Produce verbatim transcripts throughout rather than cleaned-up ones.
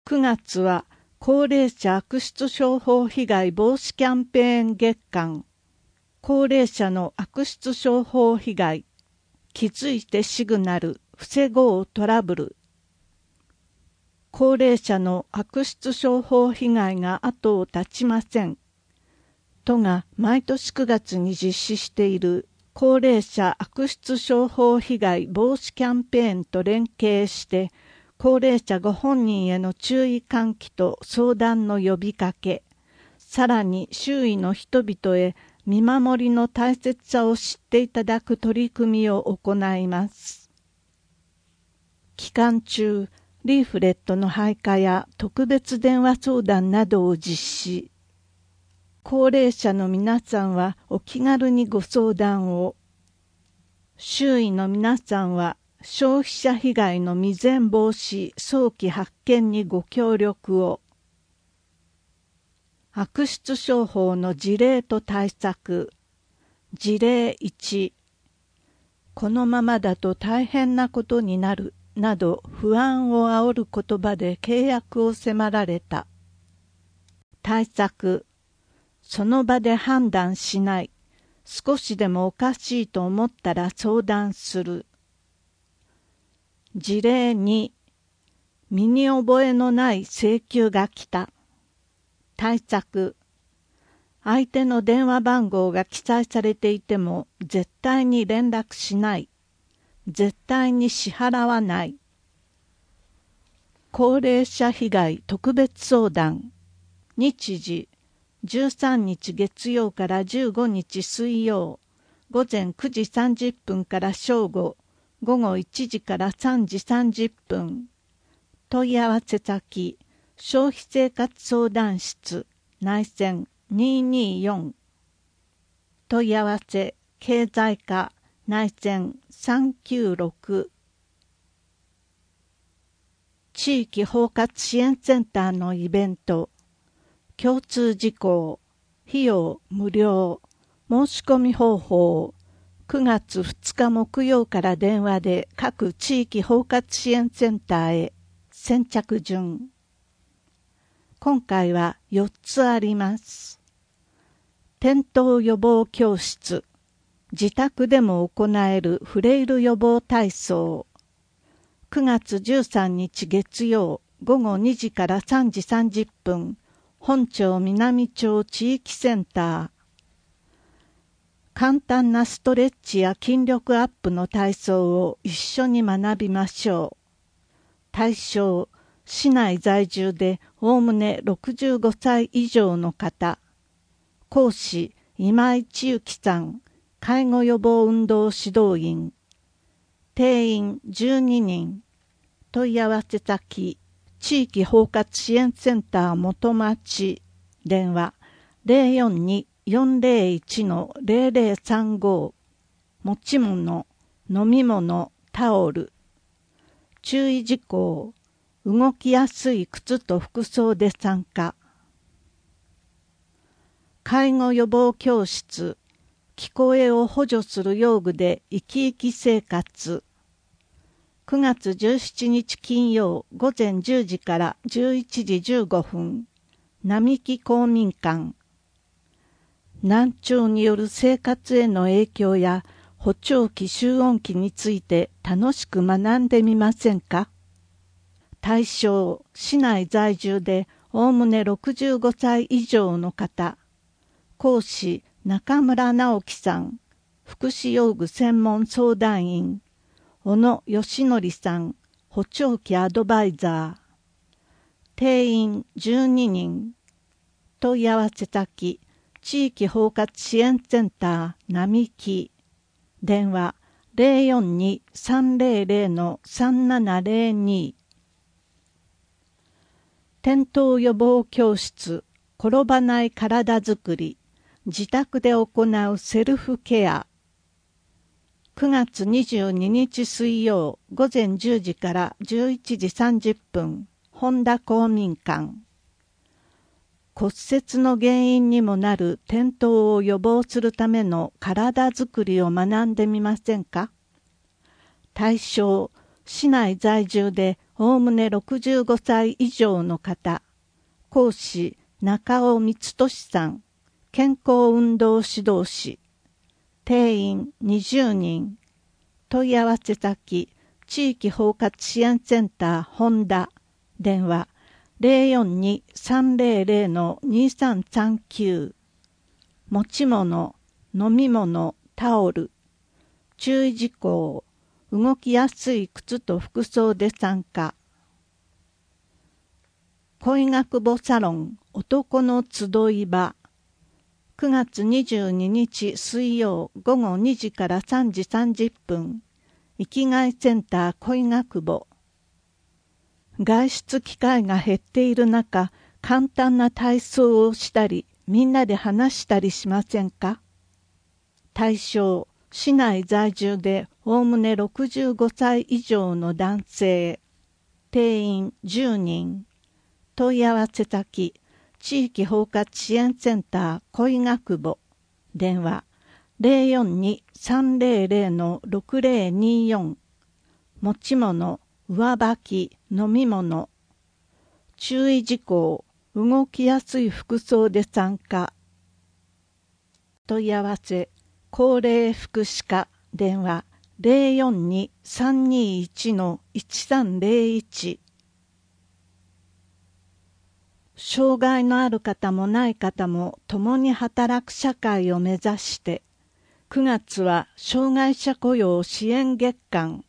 くがつは高齢者悪質商法被害防止キャンペーン月間。高齢者の悪質商法被害。気づいてシグナル、防ごうトラブル。高齢者の悪質商法被害が後を絶ちません。都が毎年くがつに実施している高齢者悪質商法被害防止キャンペーンと連携して、高齢者ご本人への注意喚起と相談の呼びかけ、さらに周囲の人々へ見守りの大切さを知っていただく取り組みを行います。期間中、リーフレットの配下や特別電話相談などを実施。高齢者の皆さんはお気軽にご相談を。周囲の皆さんは消費者被害の未然防止、早期発見にご協力を。悪質商法の事例と対策。事例いち。このままだと大変なことになる、など不安を煽る言葉で契約を迫られた。対策。その場で判断しない。少しでもおかしいと思ったら相談する。事例に、身に覚えのない請求が来た。対策。相手の電話番号が記載されていても絶対に連絡しない。絶対に支払わない。高齢者被害特別相談。日時、じゅうさんにち月曜からじゅうごにち水曜、午前くじさんじゅっぷんから正午、午後いちじからさんじさんじゅっぷん。問い合わせ先、消費生活相談室、内線にーにーよん。問い合わせ、経済課、内線さんきゅうろく。地域包括支援センターのイベント。共通事項、費用無料、申し込み方法、くがつふつか木曜から電話で各地域包括支援センターへ、先着順。今回はよっつあります。転倒予防教室、自宅でも行えるフレイル予防体操。くがつじゅうさんにち月曜、午後にじからさんじさんじゅっぷん、本町南町地域センター。簡単なストレッチや筋力アップの体操を一緒に学びましょう。対象、市内在住でおおむねろくじゅうごさい以上の方。講師、今井千幸さん、介護予防運動指導員。定員じゅうににん。問い合わせ先、地域包括支援センター元町。電話 ゼロよんに よんゼロいち のゼロゼロさんご。持ち物、飲み物、タオル。注意事項、動きやすい靴と服装で参加。介護予防教室、聞こえを補助する用具で生き生き生活。くがつじゅうしちにち金曜午前じゅうじからじゅういちじじゅうごふん、並木公民館。難聴による生活への影響や補聴器集音器について楽しく学んでみませんか？対象、市内在住でおおむねろくじゅうごさい以上の方。講師、中村直樹さん。福祉用具専門相談員。小野義則さん、補聴器アドバイザー。定員じゅうににん。問い合わせ先、地域包括支援センター並木。電話 ゼロよんに さんゼロゼロ さんななゼロに。転倒予防教室、転ばない体づくり、自宅で行うセルフケア。くがつにじゅうににち水曜午前じゅうじからじゅういちじさんじゅっぷん、本田公民館。骨折の原因にもなる転倒を予防するための体づくりを学んでみませんか？対象、市内在住でおおむねろくじゅうごさい以上の方、講師中尾光俊さん、健康運動指導士、定員にじゅうにん、問い合わせ先、地域包括支援センター本田、電話 ゼロよんに さんゼロゼロ にさんさんきゅう、持ち物、飲み物、タオル、注意事項、動きやすい靴と服装で参加。恋学母サロン男の集い場、くがつにじゅうににち水曜ごごにじからさんじさんじゅっぷん、生きがいセンター恋学母。外出機会が減っている中、簡単な体操をしたり、みんなで話したりしませんか？対象、市内在住でおおむねろくじゅうごさい以上の男性、定員じゅうにん、問い合わせ先、地域包括支援センター恋学母、電話 ゼロよんに さんゼロゼロ ろくゼロによん、持ち物、上履き、飲み物、注意事項、動きやすい服装で参加。問い合わせ、高齢福祉課、電話 ゼロよんに さんにいち いちさんゼロいち。障害のある方もない方も共に働く社会を目指して、くがつは障害者雇用支援月間。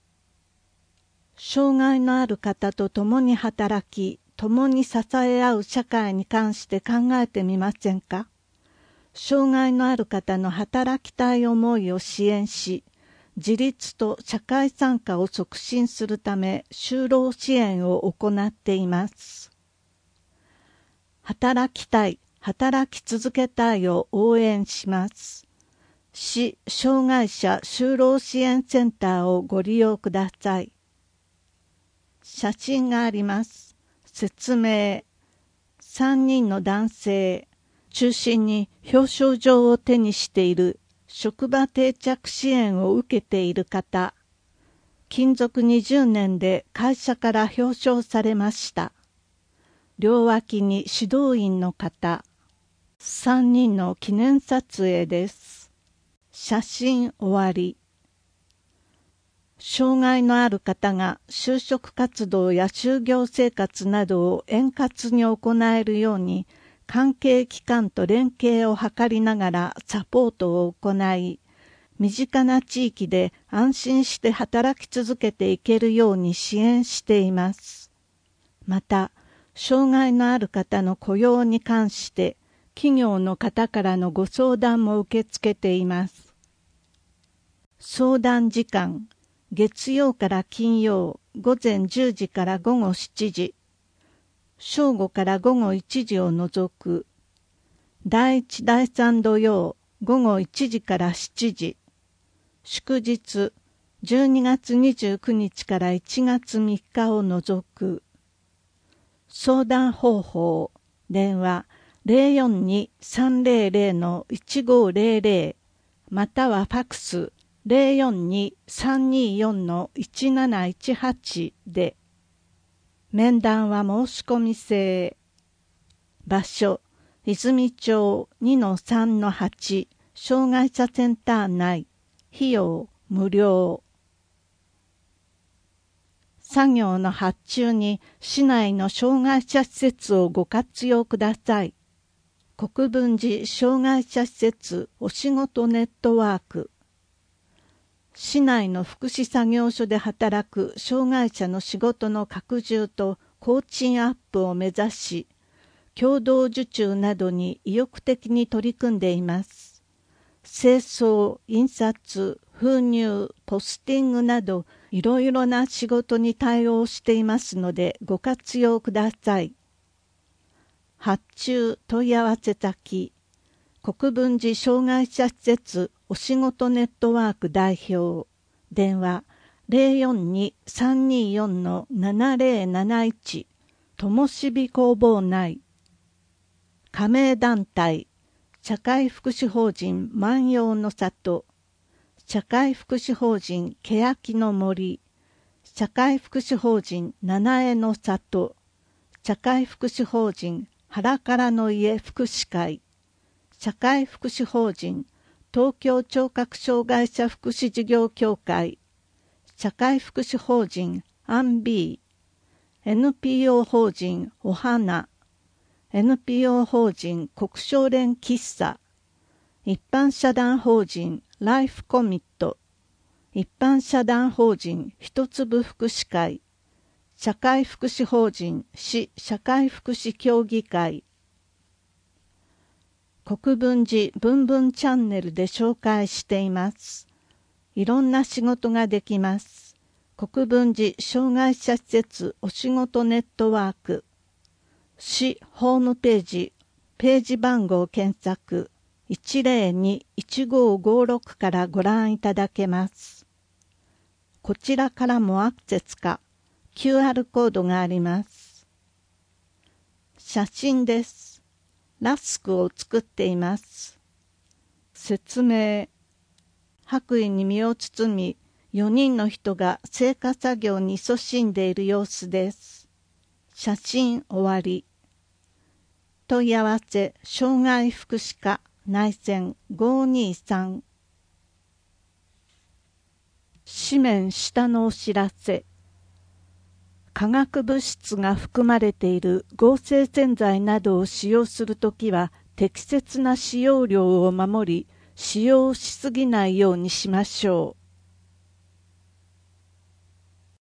障害のある方と共に働き、共に支え合う社会に関して考えてみませんか？障害のある方の働きたい思いを支援し、自立と社会参加を促進するため就労支援を行っています。働きたい、働き続けたいを応援します。市障害者就労支援センターをご利用ください。写真があります。説明。さんにんの男性、中心に表彰状を手にしている職場定着支援を受けている方。勤続にじゅうねんで会社から表彰されました。両脇に指導員の方。さんにんの記念撮影です。写真終わり。障害のある方が就職活動や就業生活などを円滑に行えるように関係機関と連携を図りながらサポートを行い、身近な地域で安心して働き続けていけるように支援しています。また、障害のある方の雇用に関して企業の方からのご相談も受け付けています。相談時間、月曜から金曜ごぜんじゅうじからごごしちじ、正午からごごいちじを除く、だいいちだいさん土曜ごごいちじからしちじ、祝日じゅうにがつにじゅうくにちからいちがつみっかを除く。相談方法、電話 ゼロよんに さんゼロゼロ いちごゼロゼロ またはファクス ゼロよんに さんによん いちなないちはち で。面談は申し込み制。場所、泉町 にのさんのはち 障害者センター内。費用無料。作業の発注に市内の障害者施設をご活用ください。国分寺障害者施設お仕事ネットワーク。市内の福祉作業所で働く障害者の仕事の拡充と工賃アップを目指し、共同受注などに意欲的に取り組んでいます。清掃、印刷、封入、ポスティングなどいろいろな仕事に対応していますのでご活用ください。発注問い合わせ先、国分寺障害者施設お仕事ネットワーク代表、電話 ゼロよんに さんによん ななゼロなないち、ともしび工房内。加盟団体、社会福祉法人万葉の里、社会福祉法人欅の森、 社会福祉法人七重の里、社会福祉法人原からの家福祉会、社会福祉法人東京聴覚障害者福祉事業協会、社会福祉法人アンビー、エヌピーオー 法人お花、エヌピーオー 法人国商連喫茶、一般社団法人ライフコミット、一般社団法人一粒福祉会、社会福祉法人市社会福祉協議会。国分寺ぶんぶんチャンネルで紹介しています。いろんな仕事ができます。国分寺障害者施設お仕事ネットワーク。市ホームページ、ページ番号検索 いちゼロにいちごごろく からご覧いただけます。こちらからもアクセスか キューアール コードがあります。写真です。ラスクを作っています。説明。白衣に身を包み、よにんの人が成果作業に勤しんでいる様子です。写真終わり。問い合わせ障害福祉課内線ごーにーさん。紙面下のお知らせ。化学物質が含まれている合成洗剤などを使用するときは適切な使用量を守り、使用しすぎないようにしましょう。